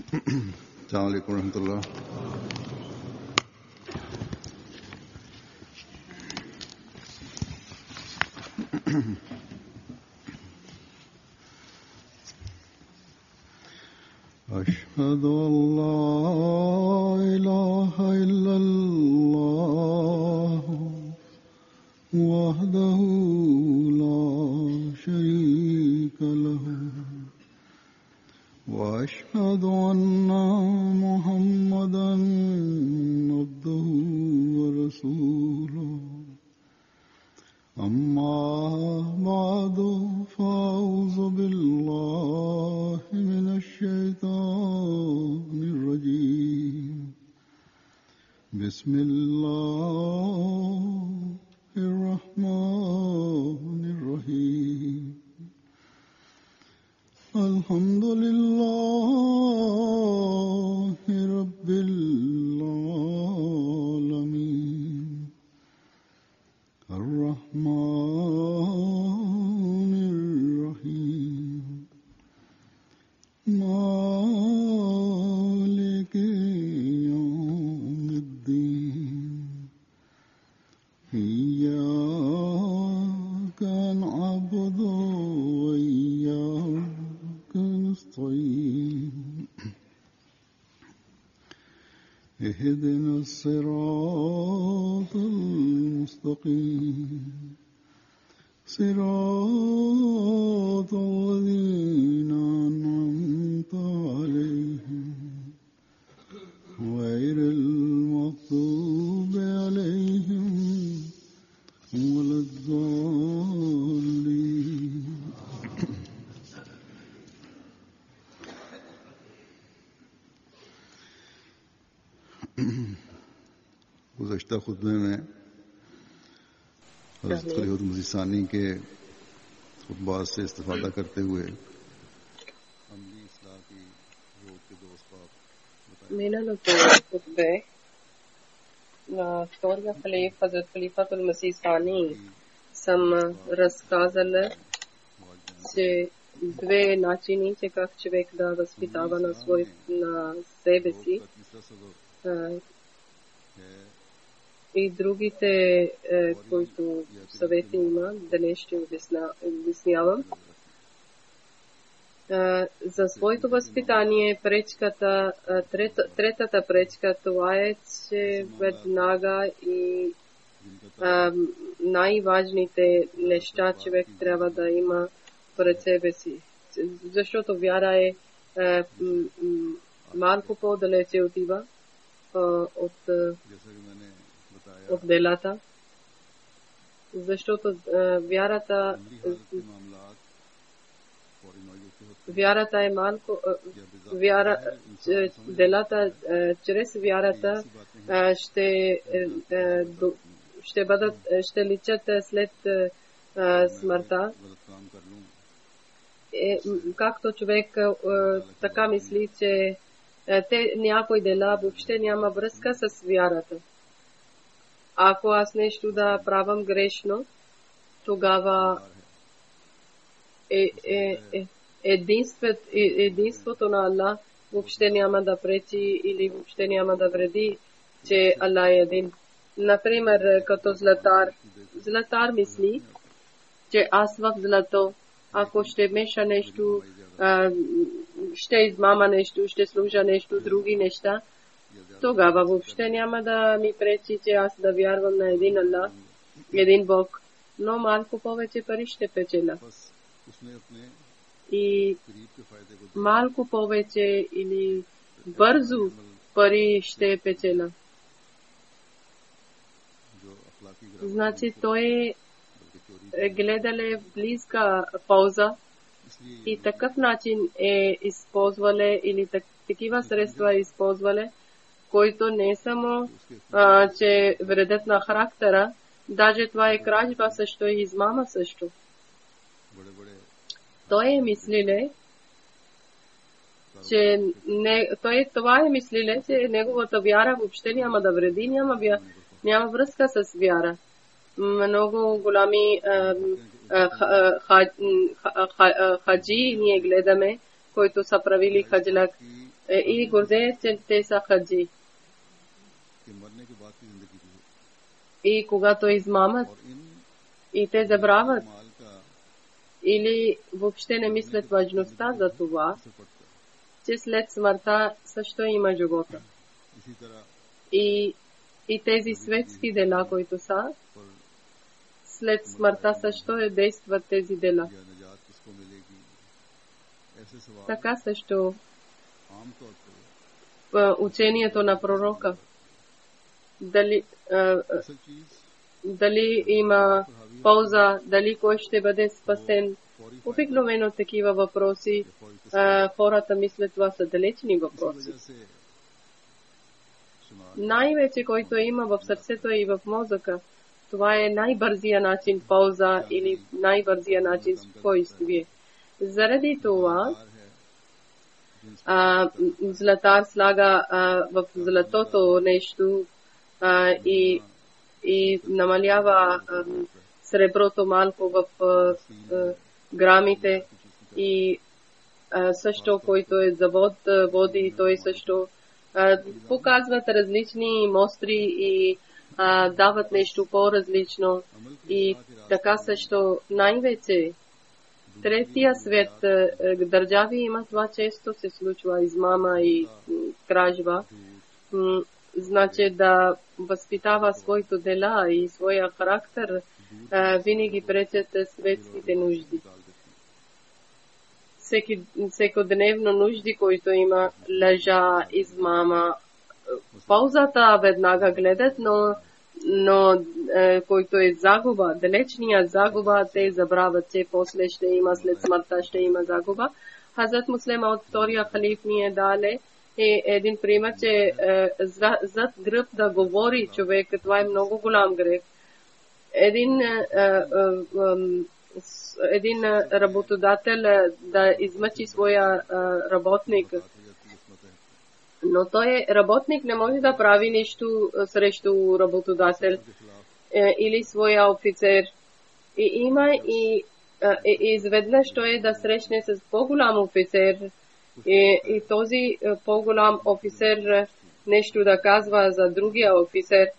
अस्सलाम वालेकुम रहमतुल्लाह। أشهد أن لا إله إلا الله وحده لا شريك له وأشهد أن محمدا عبده ورسوله أما بعد فأعوذ بالله من الشيطان الرجيم بسم الله الرحمن الرحيم الحمد لله رب العالمين الرحمن الرحيم مالك يوم الدين إياك نعبد وإياك نستعين اهدنا الصراط المستقيم صراط الذين أنعمت عليهم غير المغضوب عليهم ولا الضالين गुज़श्ता खुतबे में हज़रत खलीफा मसीह सानी के खुतबात से इस्तिफ़ादा करते हुए अमली इस्लाह की रोक के दो असबाब बताए। Minalo to khutbe na storia Hazrat Khalifatul Masih Sani sam razkazale će dve načini će kako čovjek da vaspitava na sebe si и другите, които съвети има, да не ще обяснявам. За своето възпитание пречката, третата пречка, това е, че веднага и най-важните неща човек трябва да има пред себе си. Защото вяра е малко по-далече отива от делата, защото вярата е малко, делата чрез вярата ще личат след смъртта. Както човек така мисли, че някои дела въобще няма връзка с вярата. Ако аз нещо да правам грешно, тогава единството на Аллах въобще няма да пречи или въобще няма да вреди, че Аллах е един. Например, като златар мисли, че аз в злато, ако ще меша нещо, ще измама нещо, ще служа нещо, други неща, тогава въобще няма да ми пречи, че аз да вярвам на един Аллах, един Бог, но малко повече пари ще печеля. И малко повече или бързо пари ще печеля. Значи той гледале близка полза и такъв начин е използвале или такива средства е използвале, които не само, че вредят на характера, даже това е кражба също и измама също. Той е мислиле, че неговата вяра въобще няма да вреди, няма връзка с вяра. Много голями хаджи ние гледаме, които са правили хаджлак. и гордеят, че те са хаджи. कि मरने के बाद की जिंदगी भी हो И когато измамат और इन и те забравят माल का или въобще не мислят важността за това, असर पड़ता है। че след смъртта също има живота. इसी तरह И тези светски дела, които са, पर след смъртта също действат тези дела. या निजात किसको मिलेगी, ऐसे सवाल Така също आमतौर पर учението на пророка. असल चीज Дали има полза, дали кой ще бъде спасен. फौरी Обикновено такива въпроси, फौरी хората мислят, това са далечни въпроси. वजह से सुना Най-вече, който има в сърцето и в мозъка, това е най-бързия начин полза или най-бързия начин спокойствие. Заради това, है златар слага в златото нещо и намалява среброто малко в грамите и също, който е завод води, той също показват различни мостри и дават нещо по-различно. И така също най-вече третия свет държави има това, често се случва измама и кражба. Значи да възпитава своето дела и своя характер, винаги пречат светските нужди. Всекодневно нужди, които има лъжа, измама, ползата веднага гледат, но който е загуба, далечния загуба, те забравят, че после ще има, след смъртта ще има загуба. Хазрат Муслема от втория халиф ни е дале един пример, че зад гръб да говори човек, това е много голям грех. Един работодател да измъчи своя работник, но той работник не може да прави нещо срещу работодател или своя офицер. И има и изведнъж той да срещне с по-голям офицер и този по-голям офицер нещо да казва за другия офицер,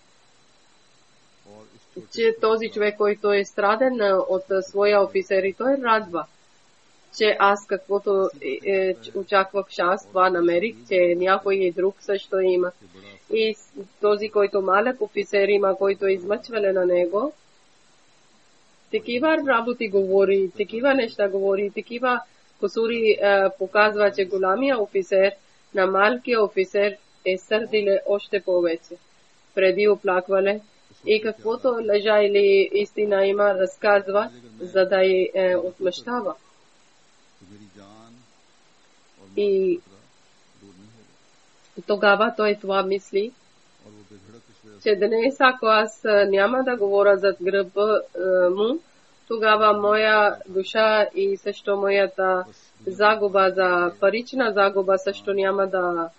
че този човек, който е страден от своя офицер, и той радва, че аз каквото очаквах шанс, това намерих, че някой друг също има. И този, който малък офицер има, който е измъчване на него, такива работи говори, такива неща говори, такива косури показва, че голямия офицер на малкия офицер е сърдиле още повече. Преди оплакване и каквото лъжа или истина има, разказва, за да я отмъщава. И тогава той това мисли, че днес ако аз няма да говоря зад гръба му, тогава моя душа и също моята загуба за парична загуба също няма да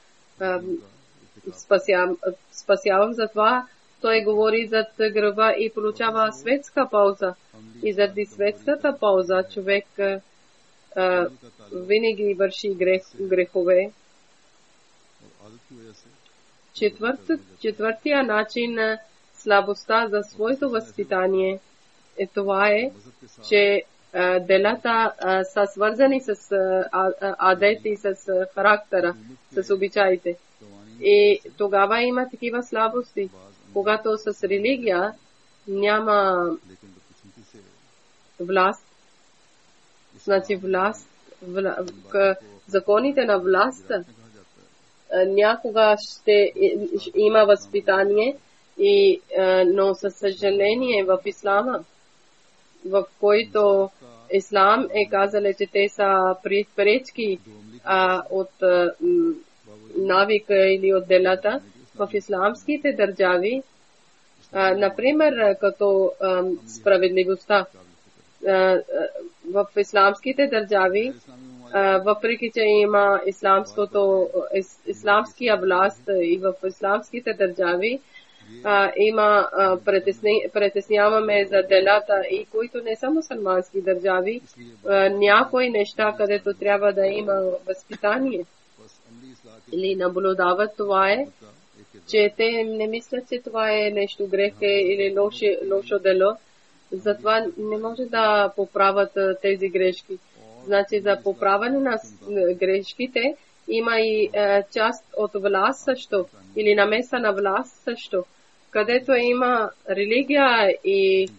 спасявам. Затова той говори зад гръба и получава светска полза. И заради светската полза човек винаги върши грехове. Четвъртия начин на слабостта за своето възпитание това е, че делата са свързани с адети, с характера, с обичаите. И тогава има такива слабости. Когато с религия няма власт, значи законите на власт някога ще има възпитание, но със съжаление в ислама, в който ислам е казал, че те са пречки от навика или от делата, в исламските държави, например, като справедливостта. В исламските държави, въпреки че има исламския власт и в исламските държави, има притесняваме за делата и които не са мусулмански държави, някои неща, където трябва да има възпитание. или наблюдават, това е, че те не мислят, че това е нещо грех или лошо дело. Затова не може да поправят тези грешки. Значи за поправяне на грешките има и част от власт също, или намеса на власт също, където има религия и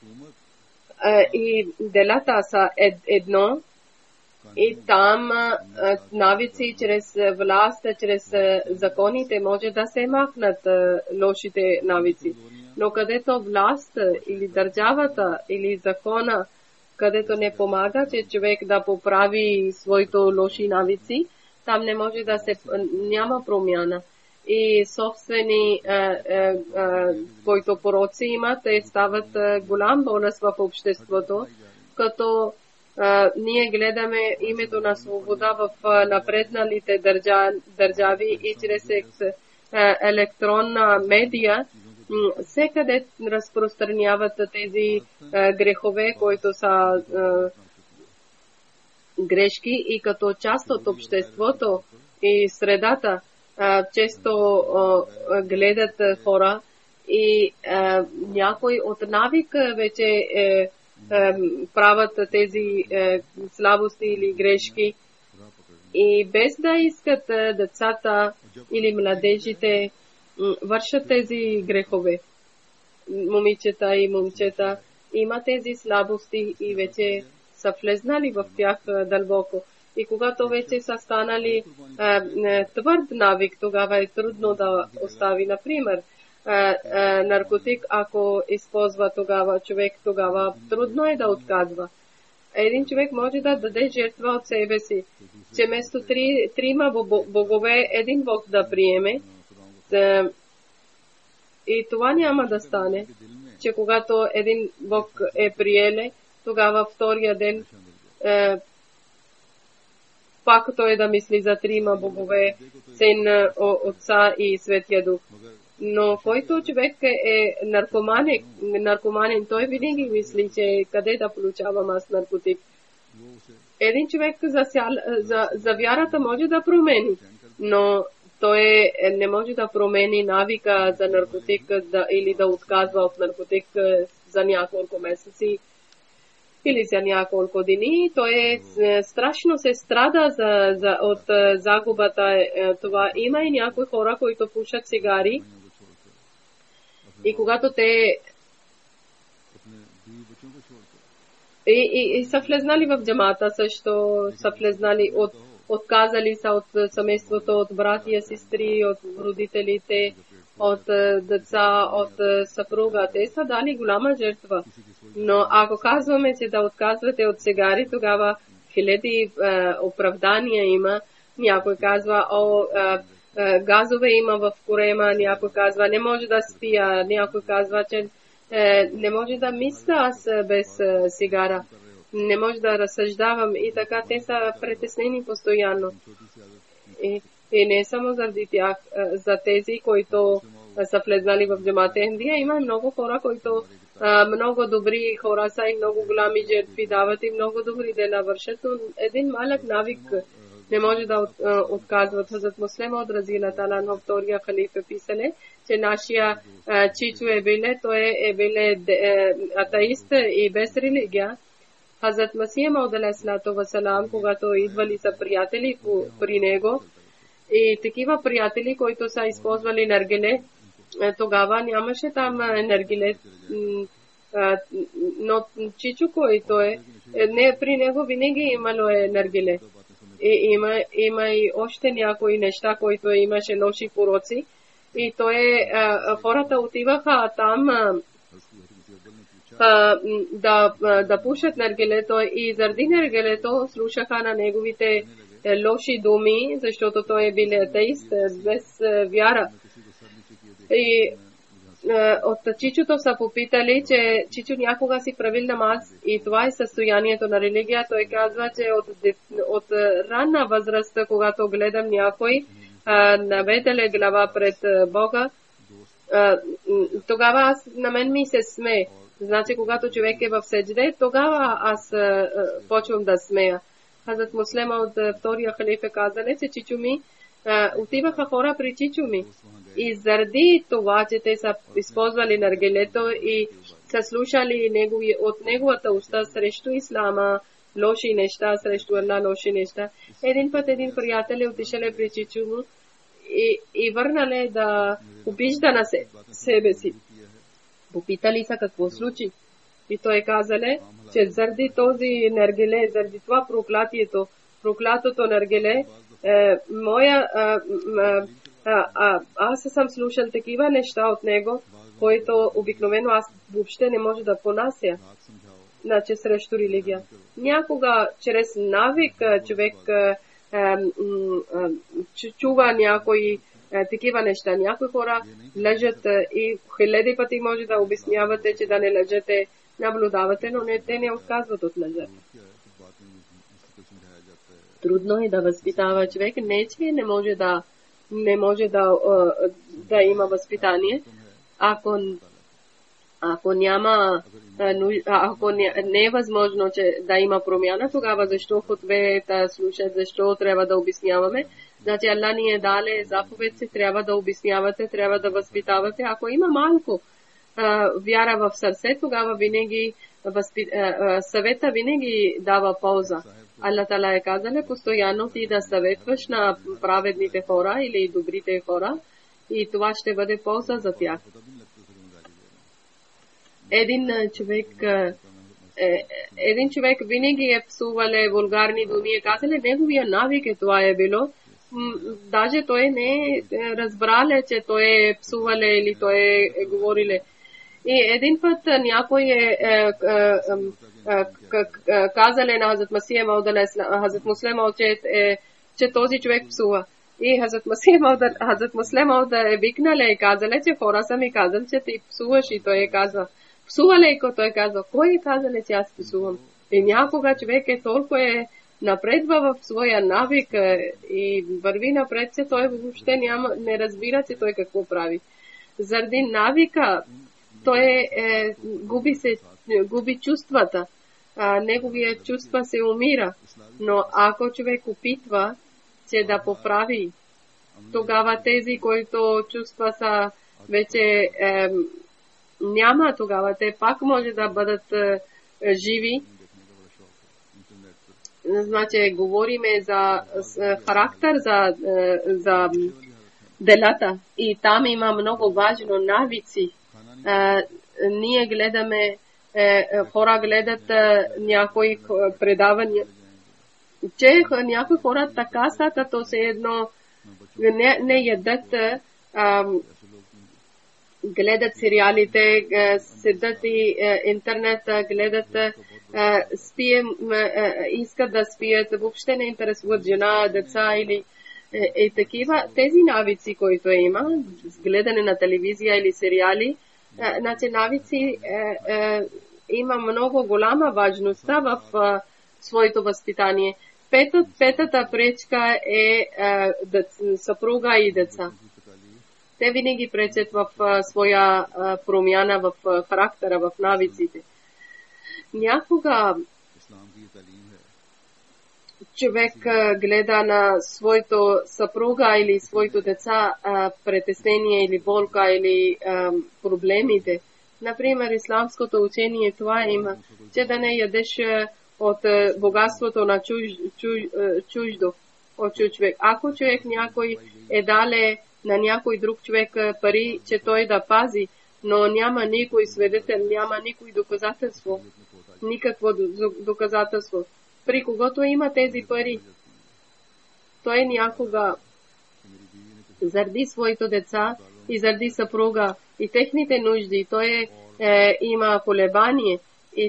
делата са едно, и там навици чрез власт, чрез законите може да се махнат лошите навици. Но където власт или държавата или закона, където не помага, че човек да поправи своите лоши навици, там не може да се, няма промяна. И собствени, които пороци имат, те стават голям болест в обществото, като ние гледаме името на свобода в напредналите държави и чрез електронна медия, всекъде разпространяват тези грехове, които са грешки, и като част от обществото и средата често гледат хора и някой от навик вече правят тези слабости или грешки, и без да искат децата или младежите вършат тези грехове. Момичета и момчета има тези слабости и вече са влезнали в тях дълбоко. И когато вече са станали твърд навик, тогава е трудно да остави. Например, наркотик, ако използва тогава човек, тогава трудно е да отказва. Един човек може да даде жертва от себе си, че вместо трима богове един бог да приеме. И това няма да стане, че когато един бог е приеле, тогава втория ден пак той да мисли за трима богове, Син, Отца и Светия Дух. Но който човек е наркоманин, той винаги мисли, че къде да получавам аз наркотик. Един човек за вярата може да промени, но той не може да промени навика за наркотик или да отказва от наркотик за няколко месеци или за няколко дни. Той страшно се страда от загубата. Това има и някои хора, които пушат цигари, и когато те и са влезнали в джамата, също са влезнали отказали са от семейството, от братия, сестри, от родителите, от деца, от съпруга. Те са дали голяма жертва. Но ако казваме, че да отказвате от цигари, тогава хиляди оправдания има. Някой казва, газове има в корема, някой казва, не може да спия, някой казва, че не може да мисля аз без цигара, не може да разсъждавам, и така те са притеснени постоянно. И не само заради тях, за тези, които са влезнали в джамата. Индия има много хора, които много добри хора са и много голями жертви дават и много добри дела вършат, но един малък навик не може да отказват. Хазрат Муслим от Разилата на втория халифа писане, че нашия чичо той е биле атеист и без религия. Хазрат Масия Мауд алейхиссалату вассалам, когато идвали са приятели при него, и такива приятели, които са използвали наргиле, тогава нямаше там наргиле, но чичо, който не при него винаги имало наргиле. И има и още някои неща, които имаше лоши пороци, и хората отиваха там да пушат наргилето, и заради наргилето слушаха на неговите лоши думи, защото той е бил атеист без вяра. И от чичото са попитали, че чичо някога си правил намаз, и това е състоянието на религия. Той казва, че от ранна възраст, когато гледам някой наведеле глава пред Бога, тогава на мен ми се смее. Значи, когато човек е в седжде, тогава аз почвам да смея. Хазрат Муслема от втория халифа казали, че чичуми отиваха хора при чичуми. И заради това, че те са използвали наргилето и са слушали от неговата уста срещу ислама, лоши неща, срещу Аллах лоши неща. Един път един приятел отишъл при чичумо и върнале да обижда на себе си. Попитали са какво случи. И той казале, че заради този наргиле, заради това проклятото наргиле, аз съм слушал такива неща от него, които обикновено аз въобще не може да понася, значи срещу религия. Някога чрез навик човек чува някои такива неща. Някои хора лъжат и хиляди пъти може да обяснявате, че да не лъжете, наблюдавате, но те не отказват от лъжата. Трудно е да възпитава човек. Не, че не може да има възпитание. Ако не е възможно, че да има промяна, тогава защо хотбета слушат, защо трябва да обясняваме? Значи Аллах ни е дале заповед, че трябва да обяснявате, трябва да възпитавате. Ако има малко вяра в сърце, тогава винаги съвета винаги дава полза. Аллах Тала е казал, постоянно ти да съветваш на праведните хора или добрите хора и това ще бъде полза за тях. Един човек винаги е псувал вулгарни думи, казали, неговия навик е това е било. Даже той не е разбрал, че той е псувал или той е говорил. И един път някой казале на Хазрат Масия Мауд, Хазрат Муслем Мауд, че този човек псува. И Хазрат Муслем Мауд е викнале и казале, че хора са ми казали, че ти псуваш и той е казва. Псувале и той казва, кой е казале, че аз псувам? И някога човек е толкова напредва в своя навик и върви напред, че той въобще не разбира, че той какво прави. Заради навика той губи чувствата. Неговия чувства се умира. Но ако човек опитва, че да поправи, тогава тези, които чувства са вече няма, тогава те пак може да бъдат живи. Значи, говориме за характер, за делата. И там има много важно навици. Ние гледаме, хора гледат някои предавания, че някои хора така са, като се едно не ядат, гледат сериалите, седат и интернет, гледат, искат да спият, въобще не интересуват жена, деца или такива. Тези навици, които има, гледане на телевизия или сериали, значи навици има много голяма важност в своето възпитание. Петата пречка е съпруга и деца. Те винаги пречат в своя промяна в характера, в навиците. Някога човек гледа на своето съпруга или своето деца притеснение или болка или проблемите. Например, исламското учение това има, че да не ядеш от богатството на чуждо, от чуж човек. Ако човек някой е дале на някой друг човек пари, че той да пази, но няма никой свидетел, няма никой доказателство, никакво доказателство. При когото има тези пари, той някога заради своите деца и заради съпруга и техните нужди, той има колебание и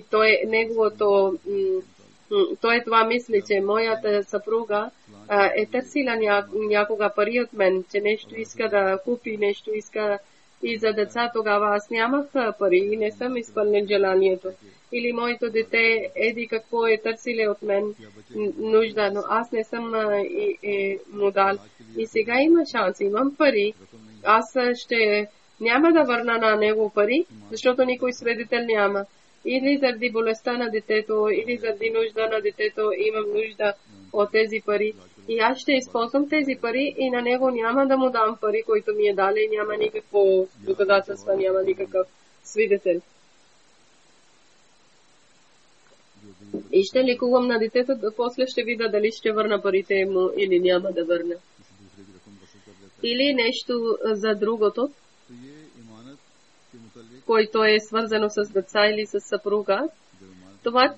той това мисли, че моята съпруга е търсила някога пари от мен, че нещо иска да купи, нещо иска и за деца, тогава аз нямах пари и не съм изпълнил желанието. Или моето дете еди какво е търсиле от мен нужда, но аз не съм му дал. И сега има шанс, имам пари, аз няма да върна на него пари, защото никой свидетел няма. или заради болестта на детето, или заради нужда на детето, имам нужда от тези пари. И аз ще използвам тези пари и на него няма да му дам пари, които ми е дали, няма никакво доказателство, няма никакъв свидетел. И ще лекувам на детето, после ще видя дали ще върна парите му или няма да върна. Или нещо за другото, който е свързано с деца или с съпруга. Това,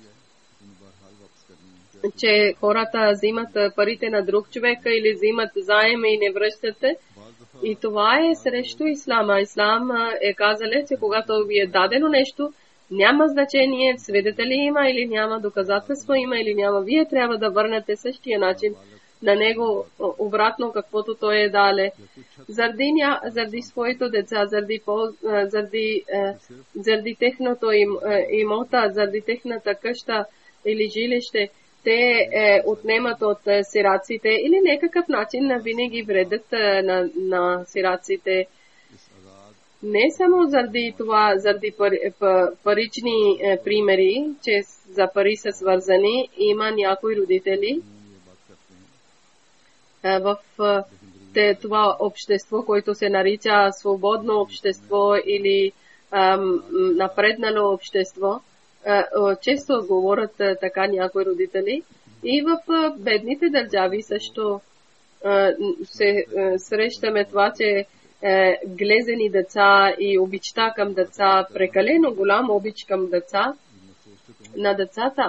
че хората взимат парите на друг човек или взимат заем и не връщате. И това е срещу ислама. Ислам е казал, че когато ви е дадено нещо, няма значение свидетели има или няма, доказателство има или няма. Вие трябва да върнете същия начин на него обратно, каквото той е дале. Заради своето деца, заради техното имота, заради техната къща или жилище, те отнемат от сираците или някакъв начин винаги вредят на сираците. Не само заради това, заради парични примери, че за пари са свързани, има някои родители в това общество, което се нарича свободно общество или напреднало общество. Често говорят така някои родители. И в бедните държави също се срещаме това, че глезени деца и обичта към деца, прекалено голям обич към деца, на децата.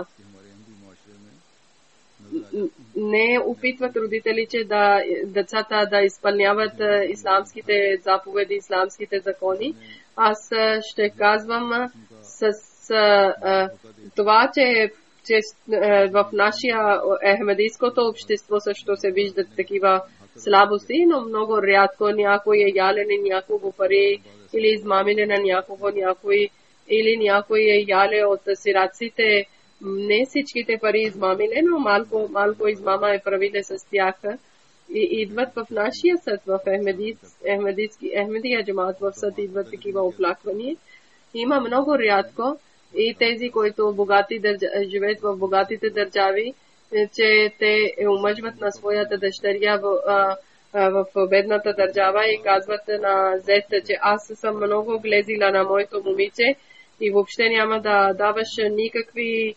Не опитват родителите децата да изпълняват исламските заповеди, исламските закони. Аз ще казвам с това, че в нашия ахмедийското общество също се виждат такива слабости, но много рядко някой е ялен и някого пари или измамили на някого някой или някой е яле от сираците. Не всичките пари измамили, но малко измама е правили с тях. И идват в нашия съд, в Ахмедия джамат, в съд идват такива оплаквания. Има много рядко и тези, които живеят в богатите държави, че те омъжват на своята дъщеря в бедната държава и казват на зет, че аз съм много глезила на моето момиче и въобще няма да даваш никакви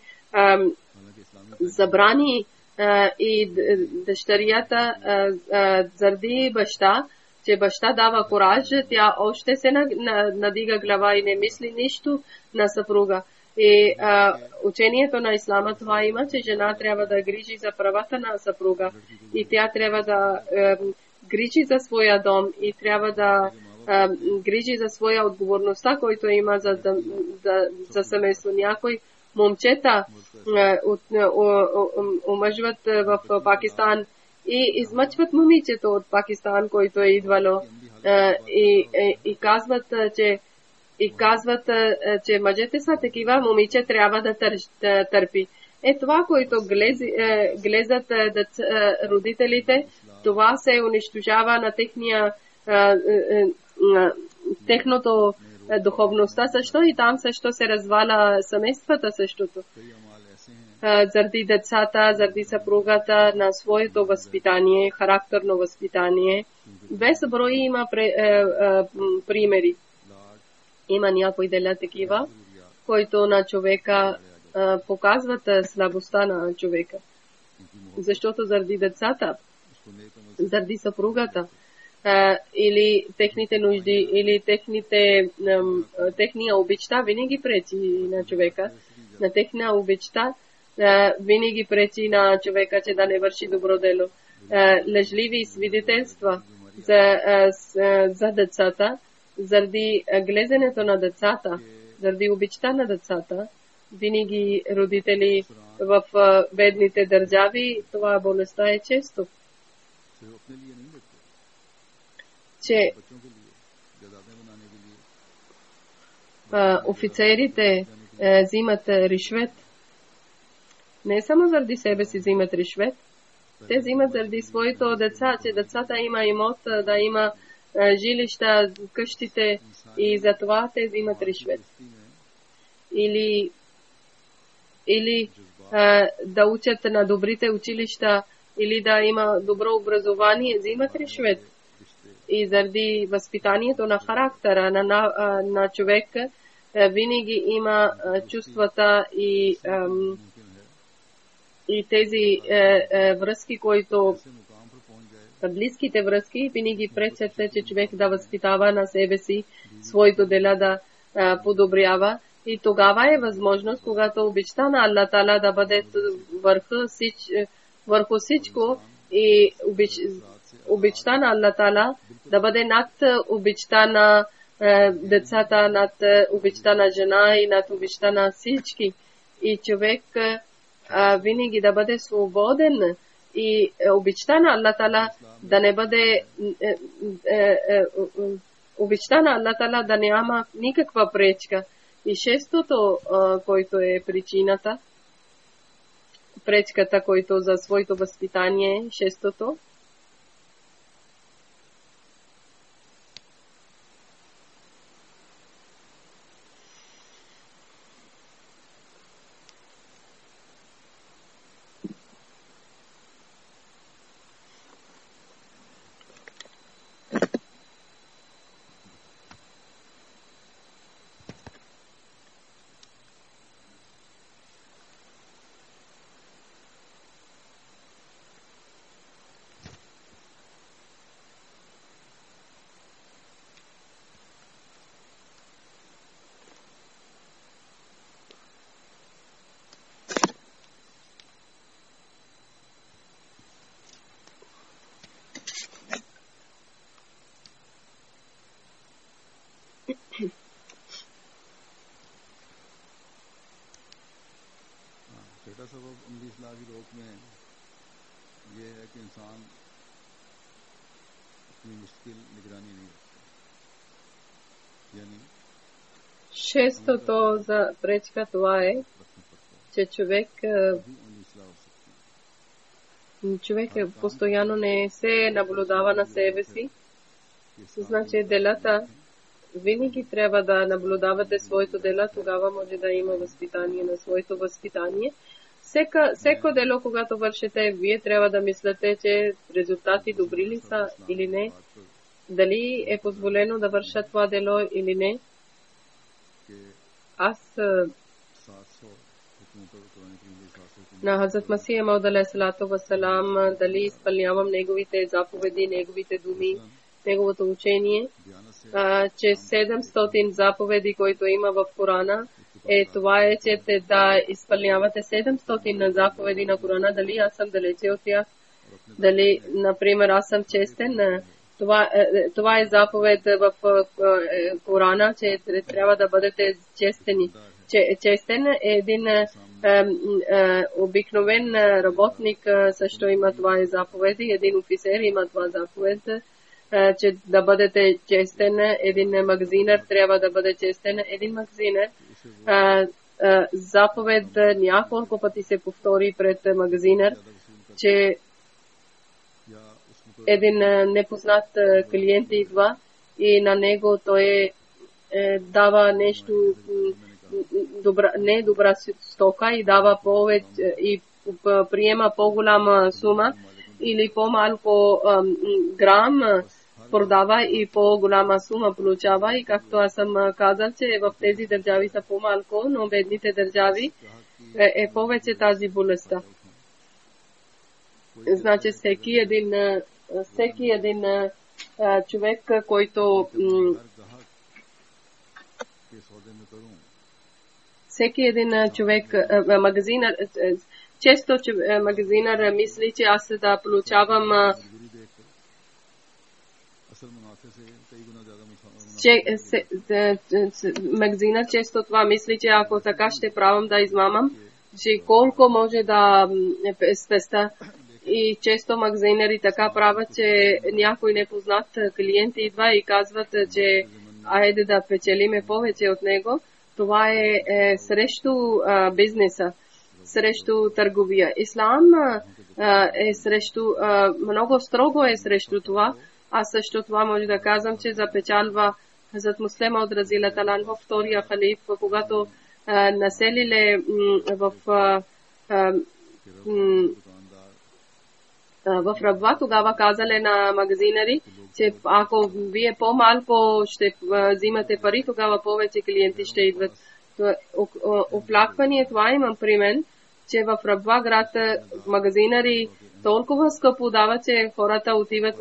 забрани и дъщерята заради баща, че баща дава кораж, тя още се надига глава и не мисли нищо на съпруга. И учението на ислама това има, че жена трябва да грижи за правата на съпруга и тя трябва да грижи за своя дом и трябва да грижи за своя отговорността, който има за семейство. Някои момчета омъжват в Пакистан и измъчват момичето от Пакистан, който е идвало и казват, че мъжете са такива, момиче трябва да търпи. Това, което гледат родителите, това се унищожава на техното духовността също и там също се разваля семействата същото. Заради децата, заради съпругата на своето възпитание, характерно възпитание. Безброй има примери. Има някои дела такива, които на човека показват слабостта на човека. Защото заради децата, заради съпругата, или техните нужди, или техния обичта винаги пречи на човека. На техния обичта винаги пречи на човека, че да не върши добро дело. Лъжливи свидетелства за децата, заради гледането на децата, заради обичта на децата, винаги родители в бедните държави, това болестта е често. Че офицерите взимат ришвет. Не само заради себе си взимат ришвет, те взимат заради своето деца, че децата има имот, да има жилища, къщите и затова те взимат ришвет. или да учат на добрите училища, или да има добро образование, взимат решвет. И заради възпитанието на характера на човека, винаги има чувствата и тези връзки, които близките връзки винаги пречат, че човек да възпитава на себе си, своето дела да подобрява. И тогава е възможност, когато обичта на Аллах Таала да бъде върху всичко и обичта на Аллах Таала да бъде над обичта на децата, над обичта на жена и над обичта на всички. И човек винаги да бъде свободен и обичта на Аллах Таала да не бъде обичта на Аллах Таала да няма никаква пречка. И шестото, който е пречката, който за своето възпитание, шестото, छठा सबब अमली इस्लाह की रोक में ये है कि इंसान अपनी मुश्किल निगरानी नहीं रखता, यानी шестото за пречка това е, че човек постоянно не се наблюдава на себе си. Значи делата винаги трябва да наблюдавате своето дело, тогава може да има възпитание на своето възпитание. Всеко дело, когато вършите, вие трябва да мислите, че резултати добри ли са или не, дали е позволено да върша това дело или не. Аз на Хазрат Масих Мауд алейхиссалату вассалам дали изпълнявам неговите заповеди, неговите думи, неговото учение, че 700 заповеди, които има в Корана, това е, че да изпълнявате 700 заповеди на Корана, дали аз съм далече от тях, дали, например, аз съм честен. Това е заповед в Корана, че трябва да бъдете честени. Честен е един обикновен работник, също има това е заповед, един офицер има това заповед, че да бъдете честен, един магазинер трябва да бъде честен, един магазинер. Заповед няколко пъти се повтори пред магазинер, че един непознат клиент идва и на него той дава нещо не добра стока и дава повече и приема по-голяма сума или по-малко грам продава и по-голяма сума получава. И както аз съм казал, че в тези държави са по-малко, но бедните държави е повече тази болестта. Значи всеки един човек, който всеки един човек, магазинер, често магазинер мисли, че аз да получавам магазинер често това мисли, че ако така ще правам да измамам, че колко може да спеста. И често магазинери така правят, че някой непознат клиент идва и казват, че айде да печелиме повече от него. Това е срещу бизнеса, срещу търговия. Ислам е срещу, много строго е срещу това. Аз също това може да казвам, че за печалба Хазрат Муслим от Разилат Алан във втория халиф, когато населиле в Рабва, тогава казале на магазинари, че ако вие по-малко ще взимате пари, тогава повече клиенти ще идват. Оплакване, това имам при мен, че в Рабва град магазинари толкова скъпо дава, че хората отиват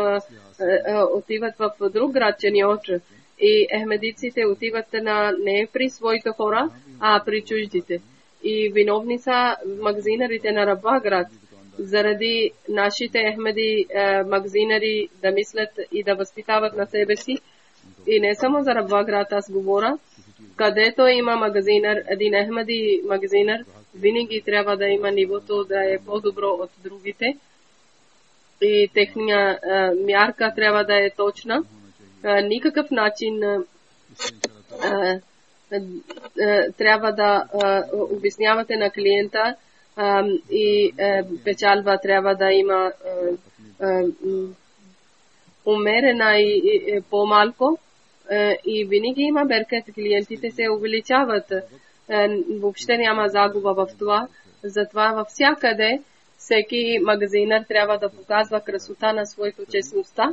в друг град, че не очи. И ехмедиците отиват не при своите хора, а при чуждите. И виновни са магазинарите на Рабва град. Заради нашите ехмеди магазинари да мислят и да възпитават на себе си. И не само за Рабва град аз говоря. Където има магазинар, един ехмеди магазинар, винаги трябва да има нивото да е по-добро от другите. И техния мярка трябва да е точна. Никакъв начин трябва да обяснявате на клиента и печалба трябва да има умерена и по-малко. И винаги има беркет, клиентите се увеличават. Въобще няма загуба в това. Затова във всякъде всеки магазинър трябва да показва красота на своето честността.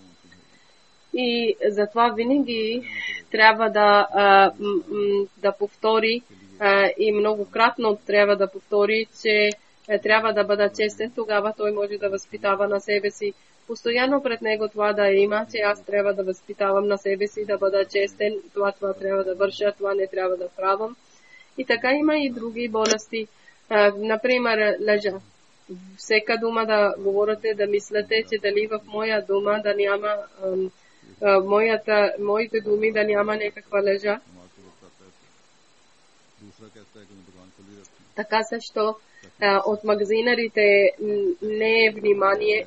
И затова винаги трябва да повтори и многократно трябва да повтори, че трябва да бъда честен, тогава той може да възпитава на себе си. Постоянно пред него това да има, че аз трябва да възпитавам на себе си, да бъда честен, това трябва да върша, това не трябва да правам. И така има и други болести. Например, лъжа. Всека дума да говорите, да мислите, че дали в моя дума да няма моите думи да няма някаква лъжа. Така също от магазинарите не е внимание.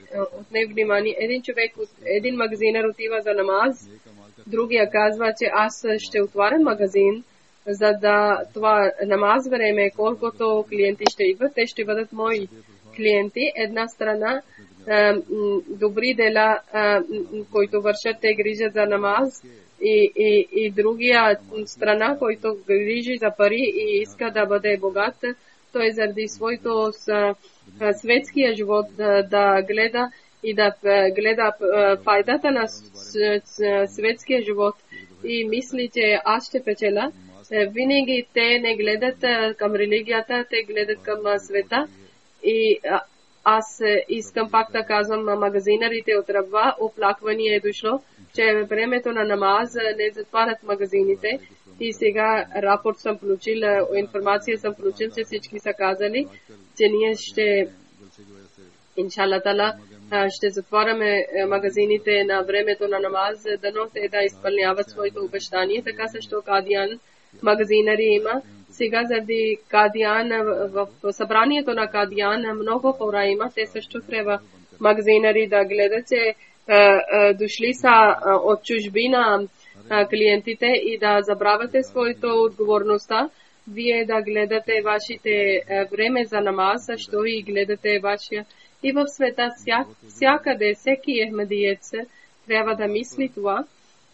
Един магазинар отива за намаз, другия казва, че аз ще отваря магазин, за да това намаз време, колкото клиенти ще идват, те ще бъдат мои клиенти. Една страна добри дела, които вършат, те грижат за намаз, и другия страна, който грижи за пари и иска да бъде богат, той заради своето светския живот да гледа и да гледа файдата на светския живот и мисли, че аз ще печеля. Винаги те не гледат към религията, те гледат към света. И аз искам пак да казвам, магазинарите от Рабва, оплакване е дошло, че времето на намаз не затварят магазините. И сега рапорт съм получил, информация съм получил, че всички са казали, че ние ще, иншалла тала, ще затваряме магазините на времето на намаз, дано те да изпълняват своето обещание. Така също Кадиян магазинари има. Сега заради Кадиян, в събранието на Кадиян много хора има. Те също трябва магазинари да гледат, че дошли са от чужбина клиентите и да забравяте своята отговорността. Вие да гледате вашите време за намаз, също и гледате вашия. И в света всякъде, всеки ехмедиец трябва да мисли това,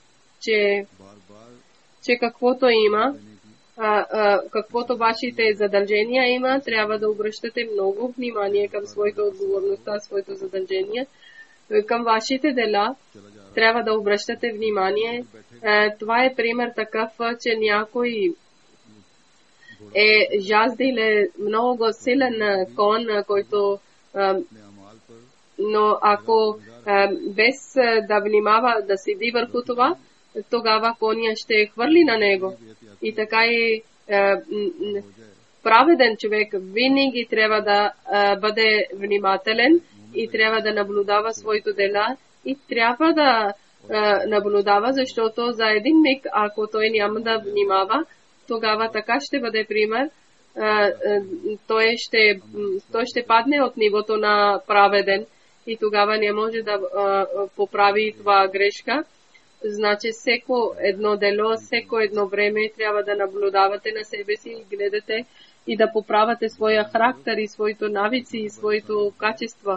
че каквото има, каквото вашите задължения има, трябва да обръщате много внимание към своята отговорността, своето задължение. Към вашите дела трябва да обръщате внимание. Това е пример такъв, че някой е жаздил много силен кон, който но ако без да внимава да седи върху това, тогава коня ще хвърли на него. И така и праведен човек винаги трябва да бъде внимателен и трябва да наблюдава своето дела и трябва да наблюдава, защото за един миг, ако той няма да внимава, тогава така ще бъде пример. Той ще падне от нивото на праведен и тогава не може да поправи това грешка. Значи всеко едно дело, всеко едно време трябва да наблюдавате на себе си и гледате и да поправате своя характер и своите навици и своето качество.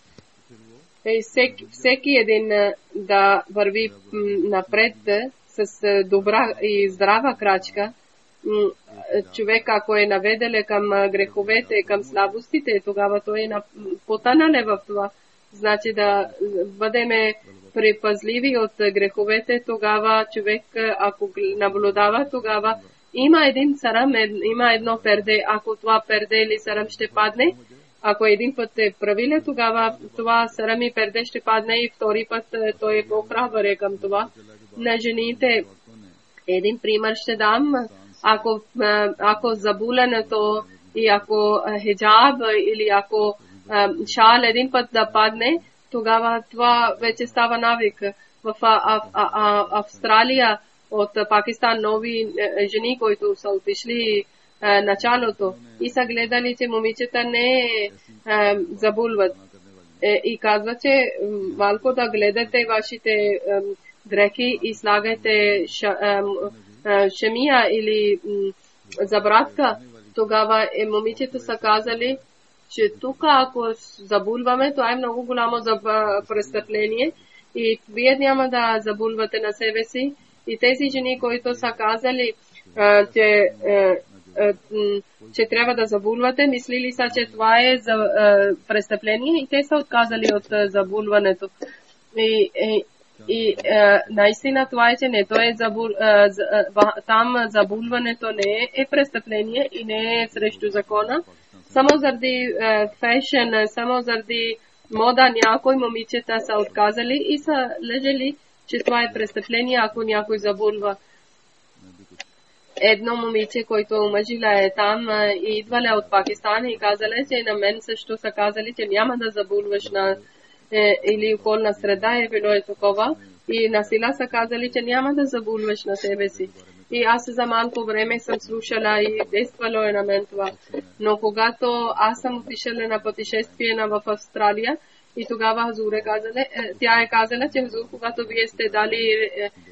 Всеки един да върви напред с добра и здрава крачка. човек ако е наведеле към греховете, към слабостите, тогава той е потънале в това. Значи да бъдеме предпазливи от греховете, тогава човек, ако наблюдава, тогава има един сарам, има едно перде. Ако това перде или сарам ще падне, ако един път е правиле, тогава това сарам и перде ще падне и втори път той е по-храбър към това. На жените един пример ще дам. Ако забулането и ако хиджаб или ако шал един път да падне, тогава това вече става навик. В Австралия от Пакистан нови жени, които са отишли началото и са гледали, че момичета не забулват. И казва, че малко да гледате вашите дрехи и слагайте шемия или забратка. Тогава момичета са казали, че тук ако забулваме, това е много голямо престъпление и вие няма да забулвате на себе си. И тези жени, които са казали, че трябва да забулвате, мислили са, че това е за престъпление и те са отказали от забулването. И наистина това е, че не то е там забулването не е престъпление и не е срещу закона. Само заради фешен, само заради мода някои момичета са отказали и са лежали, че това е престъпление, ако някой забулва. Едно момиче, който омъжила е там и идвала от Пакистан и казала, че на мен също са казали, че няма да забулваш на или околна среда е било е такова. И на сила са казали, че няма да забулваш на себе си. И аз за малко време съм слушала и действало е на мен това. Но когато аз съм отишла на пътешествие в Австралия, и тогава Хазур тя е казала, че Хазур, когато вие сте дали,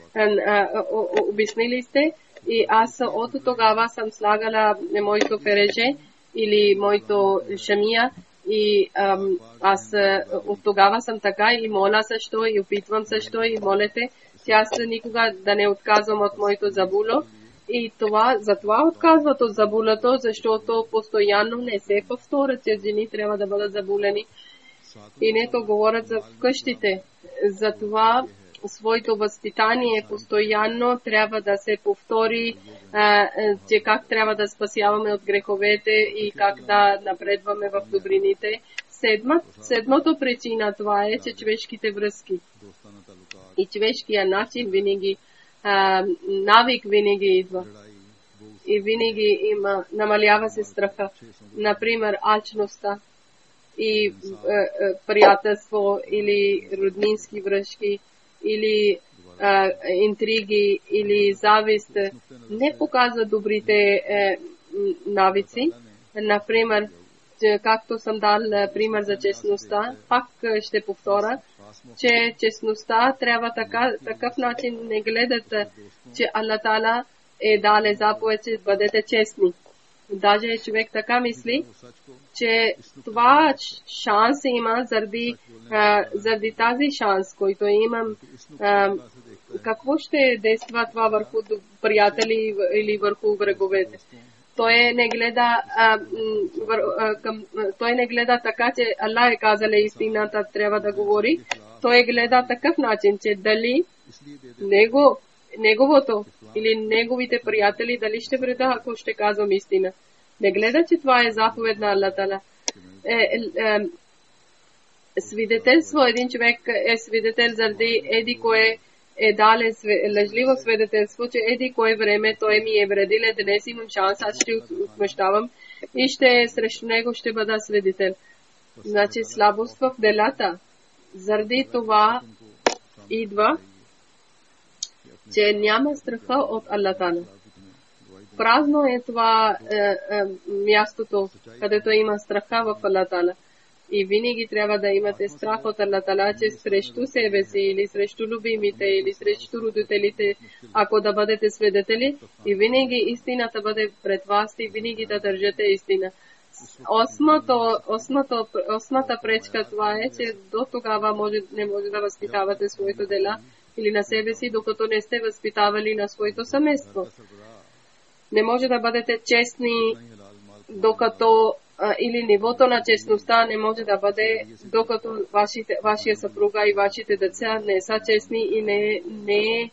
обяснили сте, и аз от тогава съм слагала моето переже или моето шамия, и аз от тогава съм така и моля също, и опитвам също, и молете, че аз никога да не отказвам от моето забуло. И затова отказват от забулото, защото постоянно не се повторят, че жени трябва да бъдат забулени. И не то говорят за къщите. Затова своето възпитание постоянно трябва да се повтори, че как трябва да спасяваме от греховете и как да напредваме в добрините. Седмото причина това е, че човешките връзки и човешкия начин винаги, навик винаги идва. И винаги намалява се страха. Например, алчността и приятелство или роднински връзки или интриги или завист не показва добрите навици. Например, както съм дал пример за честността, пак ще повторя, че честността трябва такъв начин не гледат, че Аллах Таала е дале заповед, че бъдете честни. Даже човек така мисли, че това шанс има заради тази шанс, който имам. Какво ще действа това върху приятели или върху враговете? Той не гледа така, че Аллах е казал истината, трябва да говори. Той гледа такъв начин, че дали неговото или неговите приятели дали ще вреда, ако ще казвам истина. Не гледа, че това е заповед на Аллах Таала. Свидетелство, един човек е свидетел заради еди кое е дале лъжливо свидетелство, че еди кое време той ми е вредил, днес имам шанс, аз ще отмъщавам и срещу него ще бъда свидетел. Значи слабост в делата. Заради това идва, че няма страха от Аллах Таала. Празно е това мястото, където има страха в Аллах Таала. И винаги трябва да имате страх от Аллах Таала, че срещу себе си или срещу любимите или срещу родителите, ако да бъдете свидетели, и винаги истината бъде пред вас и винаги да държите истина. Осмата пречка това е, че до тогава не може да възпитавате своето дела или на себе си, докато не сте възпитавали на своето семейство. Не може да бъдете честни, докато или нивото на честността не може да бъде, докато вашия съпруга и вашите деца не са честни и не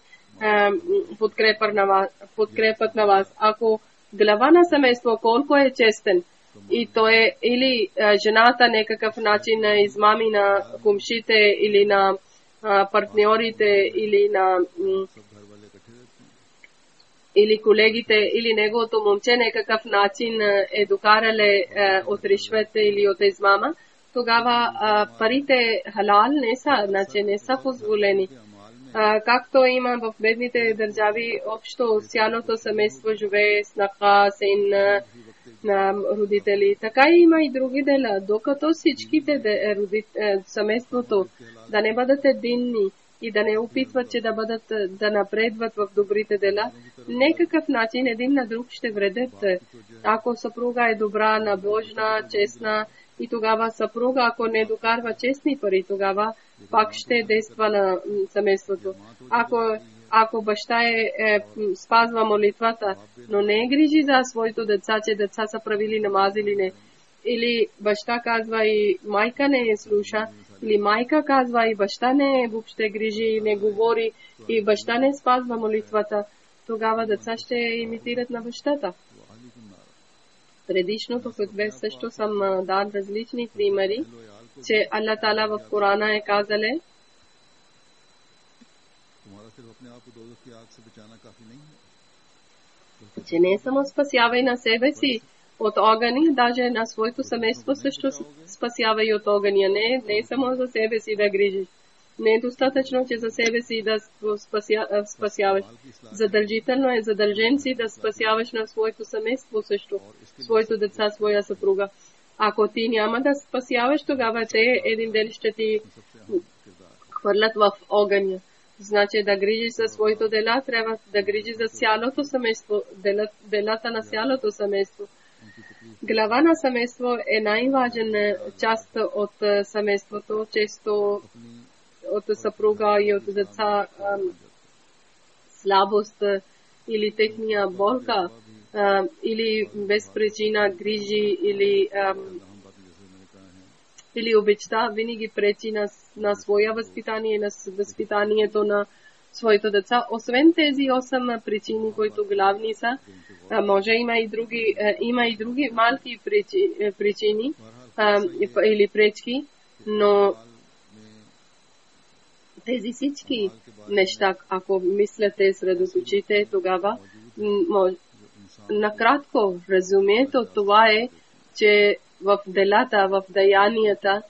подкрепят на вас. Ако глава на семейство колко е честен и то е или жената някакъв начин на измами на кумшите или на партньорите или на или колегите, или неговото момче някакъв начин е докарале от ришвете или от измама, тогава парите халал не са, значи не са позволени. Както има в бедните държави, общо цялото семейство живее с наха, син на родители. Така има и други дела, докато всичките семейството да не бъдат единни и да не опитват, че да напредват в добрите дела, некакъв начин един на друг ще вредят. Ако съпруга е добра, набожна, честна, и тогава съпруга, ако не докарва честни пари, тогава пак ще действа на семейството. Ако баща спазва молитвата, но не грижи за своите деца, че деца са правили намаз или не, или баща казва и майка не слуша, или майка казва и баща не въобще грижи, не говори и баща не спазва молитвата, тогава деца ще имитират на бащата. Предишното хутбе също съм дал различни примери, че Аллах Таала в Корана е казале, че не само спасявай на себе си от огъня, даже на своето семейство също спасява и от огъня. Не само за себе си да грижиш. Не е достатъчно, че за себе си да спасяваш. Задължително е задължен си да спасяваш на своето семейство също, своето деца, своя съпруга. Ако ти няма да спасяваш, тогава те един ден ще ти хвърлят в огъня. Значи да грижиш за своето дела, трябва да грижиш за цялото семейство, делата на цялото семейство. Глава на семейство е най-важен част от семейството, често от съпруга и от деца слабост или техния болка или без причина грижи или обичта винаги пречи на своя възпитание, на възпитанието на своите деца. Освен тези 8 причини, които главни са, може има и други малки причини или пречки, но тези всички неща, ако мислите средоточите, тогава накратко разумието това е, че в делата, в деянията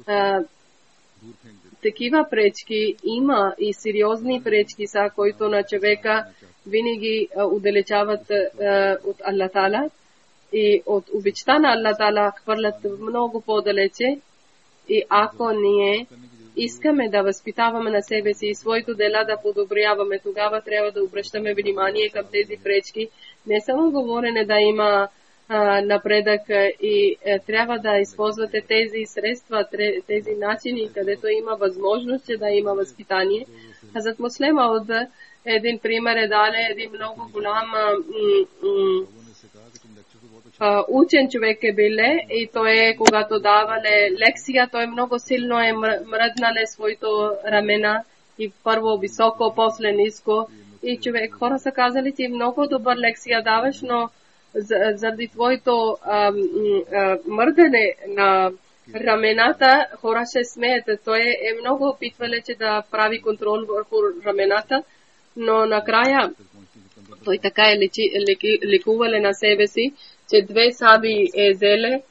такива пречки има и сериозни пречки са, които на човека винаги удалечават от Аллах Таала и от обичта на Аллах Таала хвърлят много по-далече. И ако ние искаме да възпитаваме на себе си и своето дела да подобряваме, тогава трябва да обръщаме внимание към тези пречки. Не само говорене да има напредък и трябва да използвате тези средства, тези начини, където има възможност, че да има възпитание. Хазрат Муслим Ауд един пример е дали един много голям учен човек е биле и той когато давале лекция, той много силно е мръднале своите рамена и първо високо, после ниско и човек, хора са казали, ти много добър лекция даваш, но заради твоето мърдане на рамената, хора ще смеят. Той е много опитвале, че да прави контрол върху рамената, но накрая той така е лекувале на себе си, че 2 саби е взеле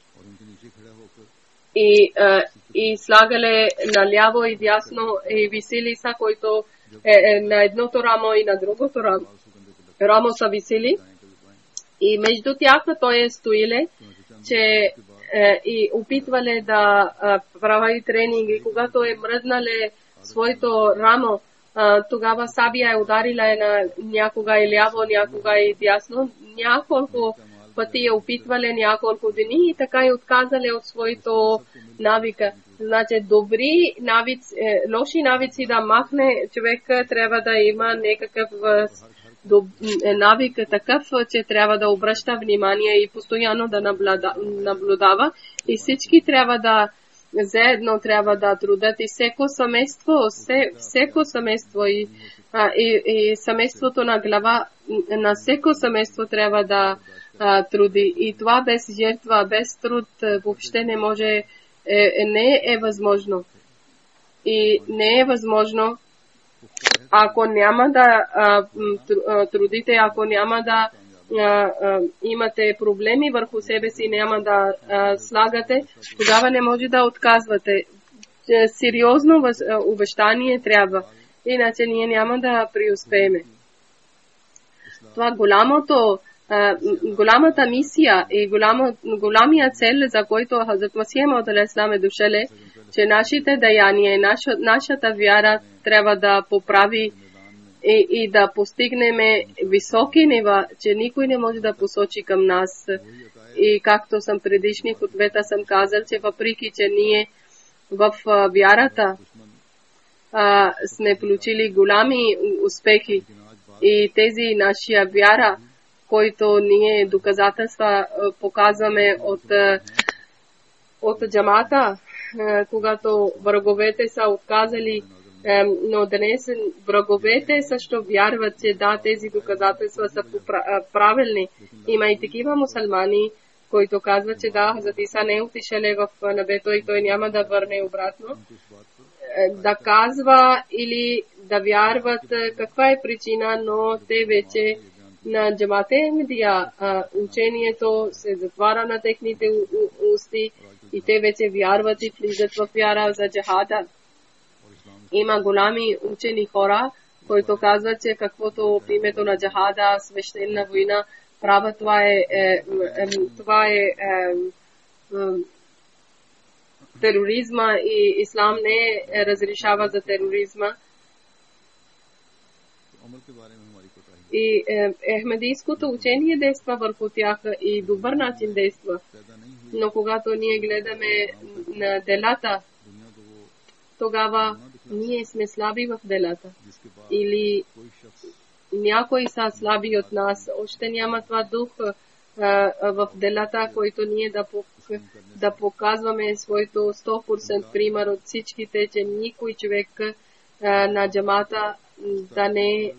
и слагале наляво и дясно и висили са, който на едното рамо и на другото рамо. Рамо са висили и между тях той е стоиле, че и опитвале да прави тренинги. Когато е мръднале своето рамо, тогава сабия е ударила на някога и ляво, някога и дясно. Няколко пъти е опитвале, няколко дни и така и отказале от своето навика. Значи добри навици, лоши навици да махне човек, трябва да има някакъв навик такъв, че трябва да обръща внимание и постоянно да наблюдава. И всички трябва да заедно трябва да трудят и всеко семейство и семейството на глава на всеко семейство трябва да труди. И това без жертва, без труд въобще не може, не е възможно. И не е възможно, ако няма да трудите, ако няма да имате проблеми върху себе си, няма да слагате, тогава не може да отказвате. Сериозно обещание трябва, иначе ние няма да преуспеем. Това голямата мисия и голямия цел, за който Хазрат Масих Мауд алейхиссалам е дошъл, че нашите деяния, нашата вяра трябва да поправи и да постигнем високи нива, че никой не може да посочи към нас. И както съм предишни хутбета съм казал, че въпреки, че ние в вярата сме получили голями успехи и тези нашия вяра, който ние доказателства показваме от джамата, когато враговете са отказали, но днес враговете също вярват, че да, тези доказателства са правилни. Има и такива мусулмани, които казват, че да, Хазрат Иса не е отишъл в небето и той няма да върне обратно. Да казва или да вярват каква е причина, но те вече на джамате Ахмедия учението се затваря на техните усти и те вече вярват и влизат в вяра за джихада. Има голями учени хора, които казват, че каквото в името на джихада, свещена война, правят, това е тероризма и ислам не разрешава за тероризма. И ахмедийското учение действа върху тях и добър начин действа. Но когато ние гледаме на делата, тогава ние сме слаби в делата. Или някои са слаби от нас. Още няма това дух в делата, който ние да показваме своето 100% пример от всичките, че никой човек на джамата да не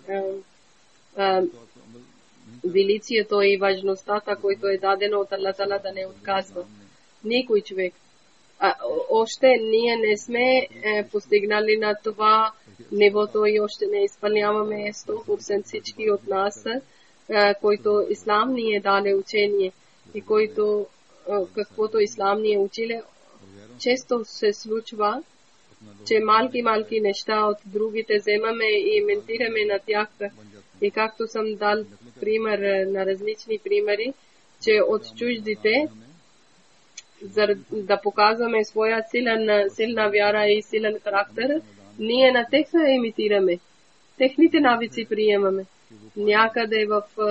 величието и важността, който е дадено от Аллах Таала, да не отказва. Никой човек. Още ние не сме постигнали на това нивото и още не изпълняваме 100% всички от нас, който ислам ни е дали учение и който каквото ислам ни е учили. Често се случва, че малки неща от другите вземаме и ментираме на тях. И както съм дал пример на различни примери, че от чуждите, за да показваме своя силна вяра и силен характер, ние на тях имитираме. Техните навици приемаме. Някъде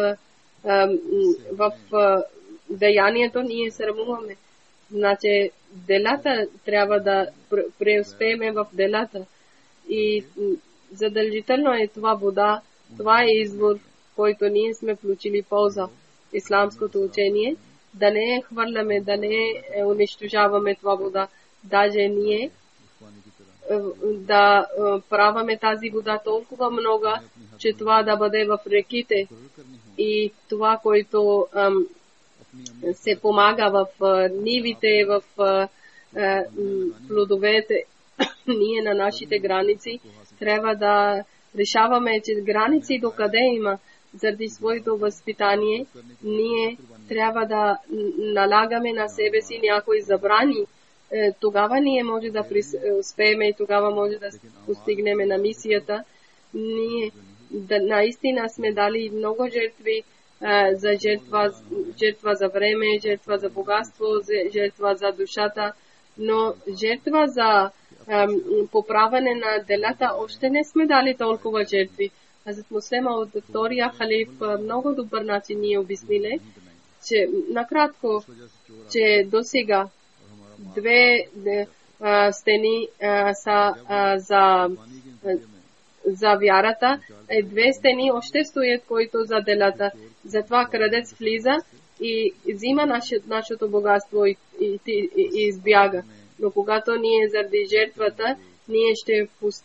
в деянието ние срамуваме. Значи делата трябва да преуспееме в делата. И задължително е това вода, това е избор, който ние сме включили полза. Исламското учение, да не хвърляме, да не унищожаваме това вода. Даже ние да праваме тази вода толкова много, че това да бъде в реките и това, което се помага в нивите, в плодовете, ние на нашите граници трябва да решаваме, че граници докъде има. Заради своето възпитание ние трябва да налагаме на себе си някои забрани. Тогава ние може да успеем и тогава може да постигнем на мисията. Ние наистина сме дали много жертви за жертва за време, жертва за богатство, жертва за душата, но жертва за поправяне на делата още не сме дали толкова жертви. Хазрат Муслим Мауд от втория халиф много добър начин ни обяснили, че накратко, че досега две стени са завярата е 2 стени още стоят, които за делата. Затова крадец влиза и взима нашето богатство и избяга. Но когато ние заради жертвата, ние ще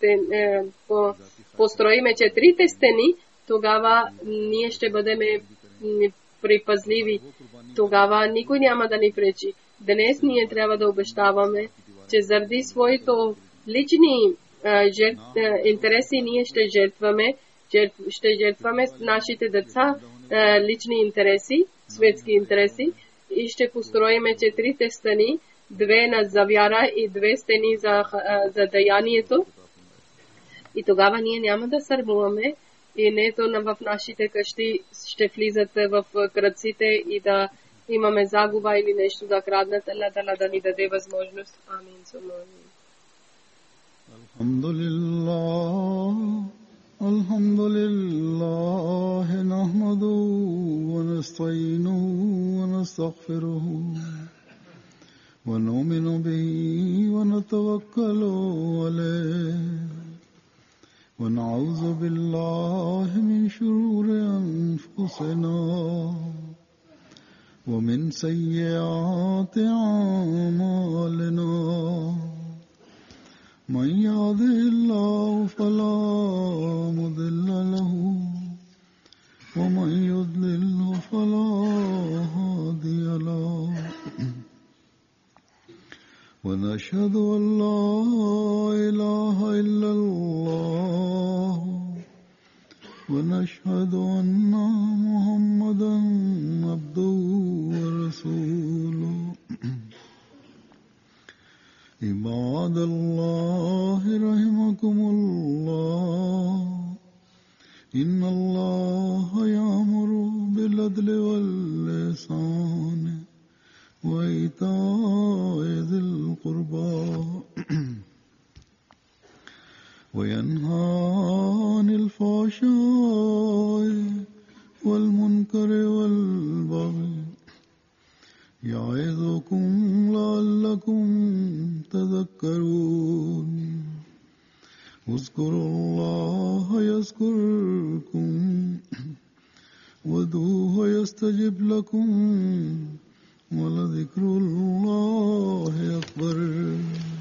построиме 4 стени, тогава ние ще бъдем припазливи. Тогава никой няма да ни пречи. Днес ние трябва да обещаваме, че заради своето лични интереси ние ще жертваме нашите деца лични интереси, светски интереси и ще построиме 4 стени, 2 на завяра и 2 стени за даянието. И тогава ние няма да сърмуваме и нето в нашите къщи ще влизат в кръците и да имаме загуба или нещо да краднат. Аллах да ни даде възможност. Амин. Alhamdulillah nahmaduhu wa nasta'inuhu wa nastaghfiruhu wa nu'minu bihi wa natawakkalu alayhi wa na'udhu billahi min shururi anfusina wa min sayyiati a'malina. من يهده الله فلا مضل له ومن يضلل فلا هادي له ونشهد أن لا إله إلا الله ونشهد أن محمدا عبده ورسوله. عباد الله رحمكم الله إن الله يأمر بالعدل والإحسان وإيتاء ذي القربى وينهى عن الفحشاء والمنكر والبغي يعظكم لعلكم تذكرون. اذكروا الله يذكركم وادعوه يستجب لكم ولذكر الله أكبر.